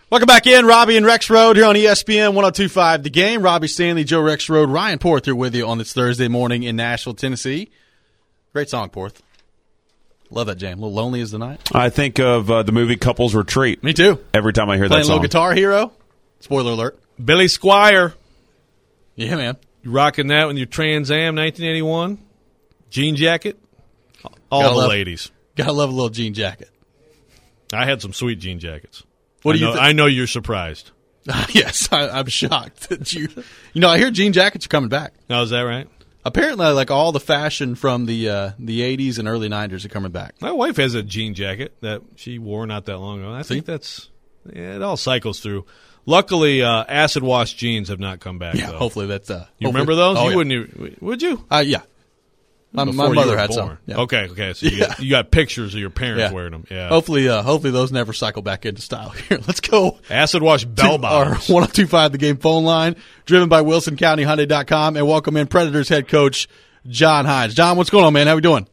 Welcome back in, Robbie and Rex Road here on ESPN 102.5 The Game. Robbie Stanley, Joe Rex Road, Ryan Porth here with you on this Thursday morning in Nashville, Tennessee. Great song, Porth. Love that jam. A little Lonely as the Night. I think of the movie Couples Retreat. Me too. Every time I hear Playing that song. a little Guitar Hero. Spoiler alert. Billy Squire. Yeah, man. You rocking that with your Trans Am 1981 jean jacket. All the ladies. Gotta love a little jean jacket. I had some sweet jean jackets. What do you think? I know you're surprised. Yes, I'm shocked that you. I hear jean jackets are coming back. Oh, is that right? Apparently, like all the fashion from the 80s and early 90s are coming back. My wife has a jean jacket that she wore not that long ago. I think it all cycles through. Luckily, acid wash jeans have not come back. Yeah, though. hopefully that's. You remember those? Oh, you yeah. wouldn't. Would you? Yeah. My mother had some. Yeah. Okay. So you got pictures of your parents wearing them. Yeah. Hopefully those never cycle back into style. Here, let's go. Acid wash bell bottoms. Our 102.5 The Game phone line, driven by WilsonCountyHyundai.com, and welcome in Predators head coach John Hynes. John, what's going on, man? How we doing?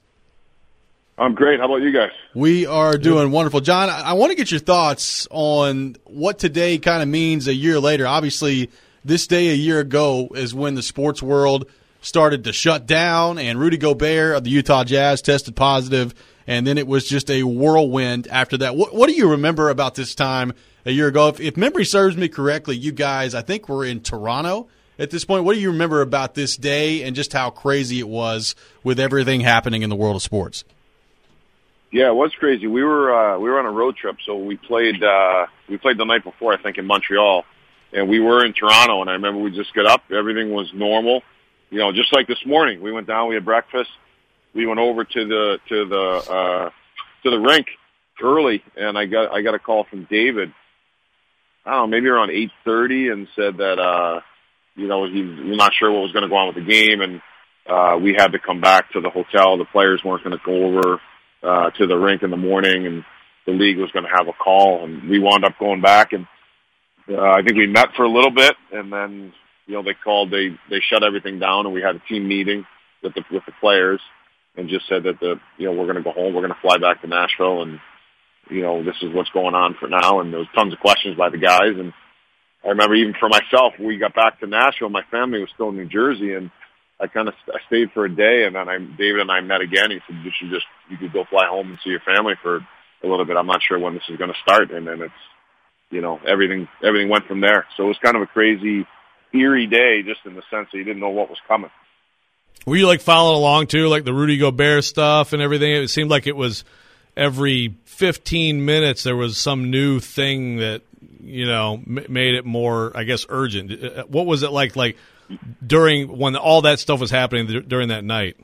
I'm great. How about you guys? We are doing wonderful. John, I want to get your thoughts on what today kind of means a year later. Obviously, this day a year ago is when the sports world started to shut down, and Rudy Gobert of the Utah Jazz tested positive, and then it was just a whirlwind after that. What do you remember about this time a year ago? If memory serves me correctly, you guys, I think, were in Toronto at this point. What do you remember about this day and just how crazy it was with everything happening in the world of sports? Yeah, it was crazy. We were on a road trip, so we played the night before, I think, in Montreal, and we were in Toronto. And I remember we just got up, everything was normal. Just like this morning, we went down, we had breakfast, we went over to the rink early, and I got a call from David. I don't know, maybe around 8:30, and said that he's not sure what was going to go on with the game, and we had to come back to the hotel. The players weren't going to go over to the rink in the morning, and the league was going to have a call, and we wound up going back, and I think we met for a little bit, and then they called, they shut everything down, and we had a team meeting with the players, and just said that we're going to go home, we're going to fly back to Nashville, and this is what's going on for now. And there was tons of questions by the guys, and I remember even for myself, we got back to Nashville, my family was still in New Jersey, and I stayed for a day, and then David and I met again. He said, you could go fly home and see your family for a little bit. I'm not sure when this is going to start. And then it's, everything went from there. So it was kind of a crazy, eerie day, just in the sense that you didn't know what was coming. Were you following along too, like the Rudy Gobert stuff and everything? It seemed like it was every 15 minutes there was some new thing that, made it more, I guess, urgent. What was it like during when all that stuff was happening during that night?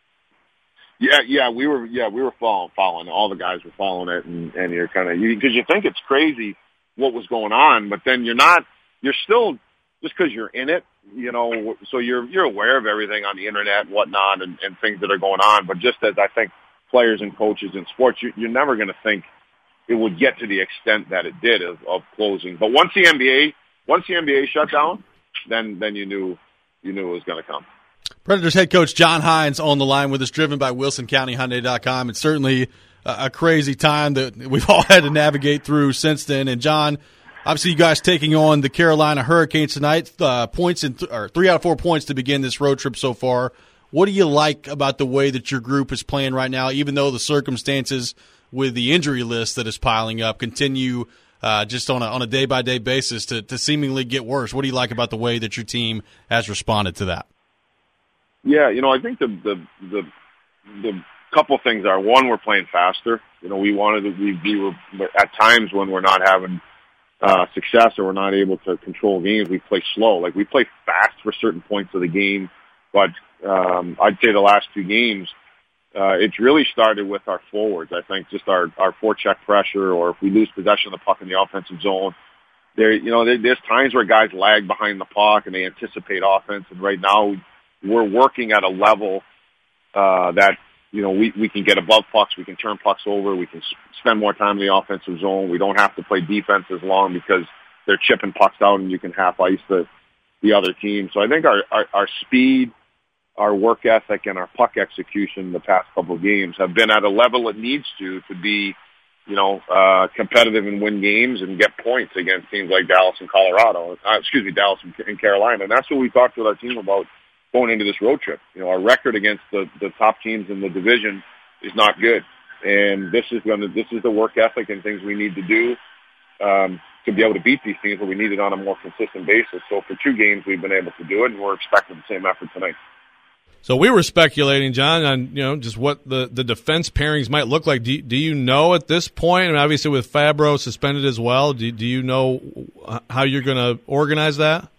Yeah, we were following. All the guys were following it, and you're kind of, because you think it's crazy what was going on, but then you're still, just because you're in it, so you're aware of everything on the internet and whatnot, and things that are going on. But just as I think players and coaches in sports, you're never going to think it would get to the extent that it did of closing. But once the NBA shut down, then you knew it was going to come. Predators head coach John Hynes on the line with us, driven by WilsonCountyHyundai.com. It's certainly a crazy time that we've all had to navigate through since then. And John, obviously you guys taking on the Carolina Hurricanes tonight. 3 out of 4 points to begin this road trip so far. What do you like about the way that your group is playing right now, even though the circumstances with the injury list that is piling up continue just on a day-by-day basis to seemingly get worse? What do you like about the way that your team has responded to that? Yeah, I think the couple things are, one, we're playing faster. We were at times when we're not having success or we're not able to control games, we play slow. Like, we play fast for certain points of the game, but I'd say the last 2 games, it's really started with our forwards. I think just our forecheck pressure, or if we lose possession of the puck in the offensive zone, there's times where guys lag behind the puck and they anticipate offense. And right now we're working at a level that we can get above pucks, we can turn pucks over, we can spend more time in the offensive zone. We don't have to play defense as long because they're chipping pucks out and you can half ice the other team. So I think our speed, our work ethic, and our puck execution the past couple of games have been at a level it needs to be, competitive and win games and get points against teams like Dallas and Dallas and Carolina. And that's what we talked with our team about going into this road trip. Our record against the top teams in the division is not good. And this is the work ethic and things we need to do to be able to beat these teams, but we need it on a more consistent basis. So for 2 games, we've been able to do it, and we're expecting the same effort tonight. So we were speculating, John, on just what the defense pairings might look like. Do you know at this point? I mean, obviously with Fabro suspended as well, do you know how you're going to organize that?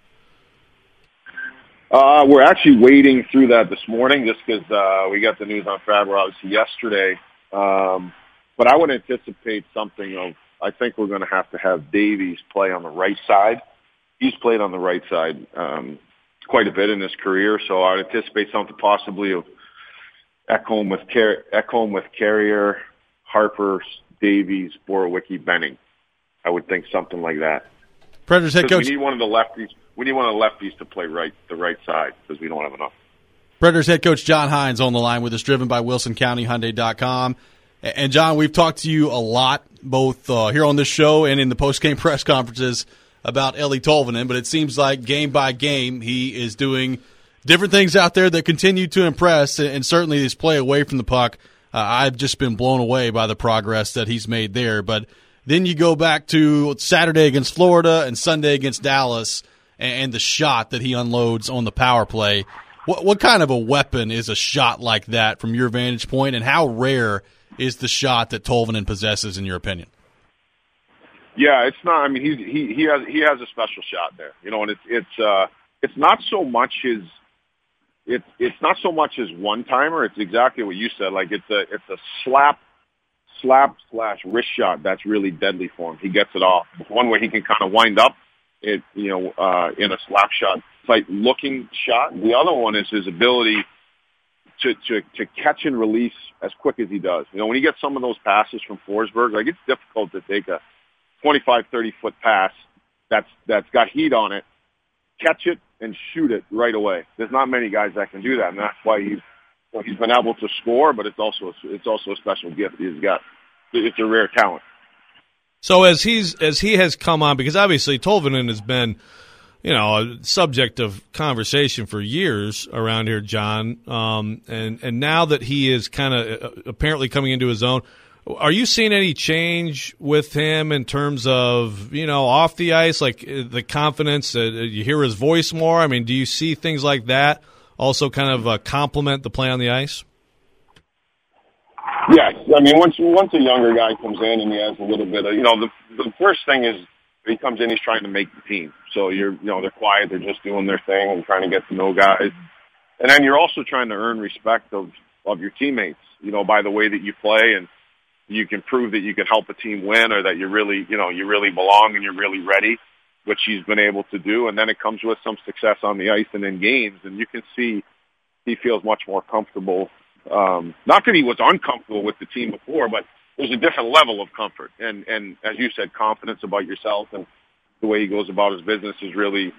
We're actually wading through that this morning, just because we got the news on Fabro obviously yesterday. But I would anticipate something of, I think we're going to have Davies play on the right side. He's played on the right side quite a bit in his career, so I would anticipate something possibly of Ekholm with Carrier, Harper, Davies, Borowiecki, Benning. I would think something like that. Predators head coach. We need one of the lefties. We need one of the lefties to play the right side because we don't have enough. Predators head coach John Hines on the line with us, driven by WilsonCountyHyundai.com. And, John, we've talked to you a lot, both here on this show and in the post-game press conferences, about Eeli Tolvanen, but it seems like game by game he is doing different things out there that continue to impress, and certainly his play away from the puck. I've just been blown away by the progress that he's made there. But then you go back to Saturday against Florida and Sunday against Dallas and the shot that he unloads on the power play. What kind of a weapon is a shot like that from your vantage point, and how rare is the shot that Tolvanen possesses, in your opinion? Yeah, it's not. I mean, he has a special shot there, and it's not so much his one timer. It's exactly what you said. Like it's a slap / wrist shot that's really deadly for him. He gets it off. One way he can kind of wind up it, in a slap shot type looking shot. The other one is his ability to catch and release as quick as he does. When he gets some of those passes from Forsberg, like it's difficult to take a 25, 30-foot pass that's got heat on it, catch it, and shoot it right away. There's not many guys that can do that, and that's why he's been able to score. But it's also a special gift he's got. It's a rare talent. So as he has come on, because obviously Tolvanen has been, a subject of conversation for years around here, John, and now that he is kind of apparently coming into his own. Are you seeing any change with him in terms of, off the ice, like the confidence? You hear his voice more? I mean, do you see things like that also kind of complement the play on the ice? Yes. I mean, once a younger guy comes in and he has a little bit of, the first thing is he comes in, he's trying to make the team. So they're quiet, they're just doing their thing and trying to get to know guys. And then you're also trying to earn respect of your teammates, by the way that you play, and you can prove that you can help a team win, or that you really belong and you're really ready, which he's been able to do. And then it comes with some success on the ice and in games, and you can see he feels much more comfortable. Not that he was uncomfortable with the team before, but there's a different level of comfort. And as you said, confidence about yourself, and the way he goes about his business is really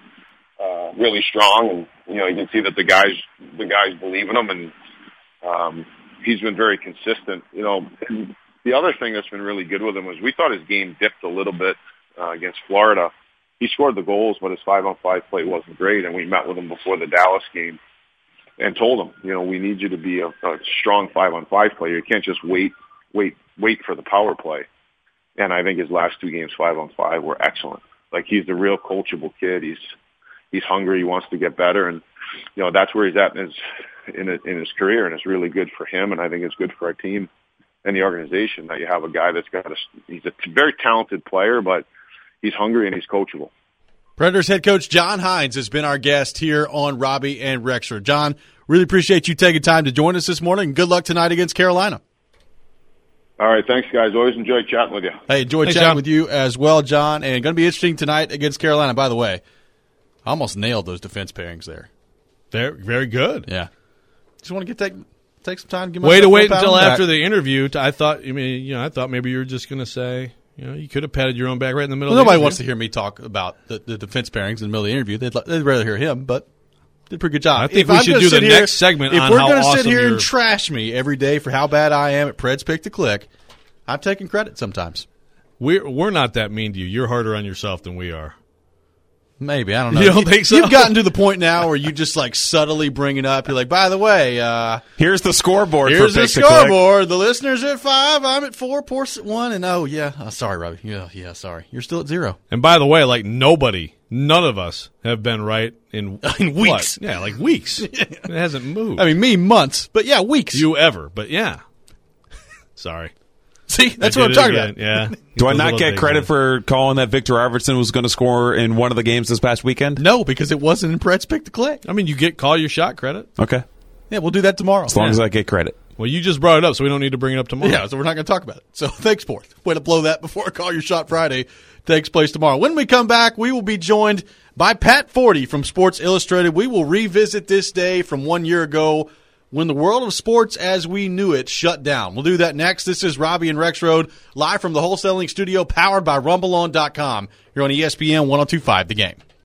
strong. And, you can see that the guys believe in him, and he's been very consistent, And the other thing that's been really good with him was we thought his game dipped a little bit against Florida. He scored the goals, but his 5-on-5 play wasn't great. And we met with him before the Dallas game and told him, we need you to be a strong 5-on-5 player. You can't just wait for the power play. And I think his last 2 games, 5-on-5, were excellent. Like, he's a real coachable kid. He's hungry. He wants to get better, and that's where he's at in his career. And it's really good for him, and I think it's good for our team and the organization that you have a guy that's he's a very talented player, but he's hungry and he's coachable. Predators head coach John Hines has been our guest here on Robbie and Rexford. John, really appreciate you taking time to join us this morning, and good luck tonight against Carolina. All right, thanks, guys. Always enjoy chatting with you. Hey, enjoyed chatting John. with you as well, John, and going to be interesting tonight against Carolina. By the way, I almost nailed those defense pairings there. Very, very good. Yeah. Just want to take some time to give Way to wait myself a until pat on the after back. the interview. I thought maybe you were just going to say, you could have patted your own back right in the middle. Well, of the nobody interview. wants to hear me talk about the defense pairings in the middle of the interview. They'd rather hear him, but did a pretty good job. I think If we I'm should gonna do the sit here- next segment if on we're how gonna awesome sit here your- and trash me every day for how bad I am at Preds Pick to Click, I'm taking credit sometimes. We're not that mean to you. You're harder on yourself than we are. Maybe. I don't know. You don't think so? You've gotten to the point now where you just like subtly bring it up. You're like, by the way, here's the scoreboard. here's for the Pick to Click. scoreboard. The listeners are at 5. I'm at 4. Porce at 1. And oh, yeah. Sorry, Robbie. Yeah, sorry. You're still at 0. And by the way, like none of us have been right in weeks. What? Yeah, like weeks. It hasn't moved. I mean, me, months. But yeah, weeks. You ever, but yeah. Sorry. See, that's I what I'm did talking it about. again. Yeah. Do I Those not little get things, credit man. for calling that Victor Arvidsson was going to score in one of the games this past weekend? No, because it wasn't in Brett's Pick to Click. I mean, you call your shot credit. Okay. Yeah, we'll do that tomorrow. As long as I get credit. Well, you just brought it up, so we don't need to bring it up tomorrow. Yeah, so we're not going to talk about it. So thanks, Porth. Way to blow that before Call Your Shot Friday takes place tomorrow. When we come back, we will be joined by Pat Forty from Sports Illustrated. We will revisit this day from 1 year ago when the world of sports as we knew it shut down. We'll do that next. This is Robbie and Rex Road, live from the wholesaling studio, powered by RumbleOn.com. You're on ESPN 102.5 The Game.